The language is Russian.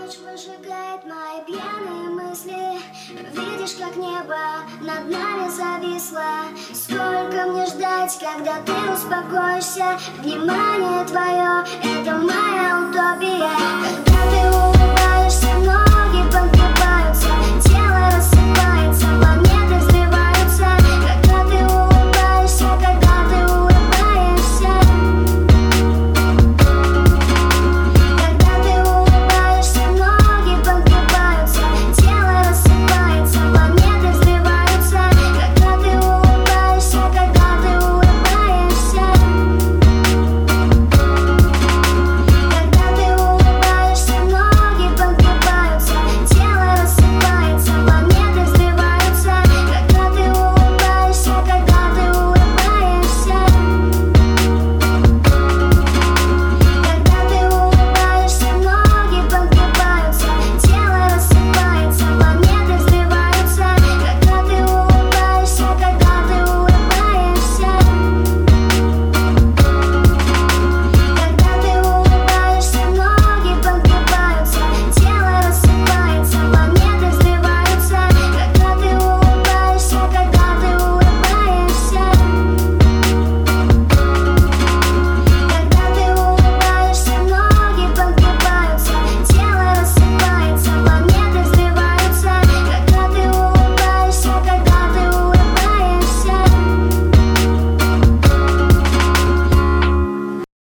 Ночь выжигает мои пьяные мысли. Видишь, как небо над нами зависло. Сколько мне ждать, когда ты успокоишься? Внимание твое — это моя утопия. Когда ты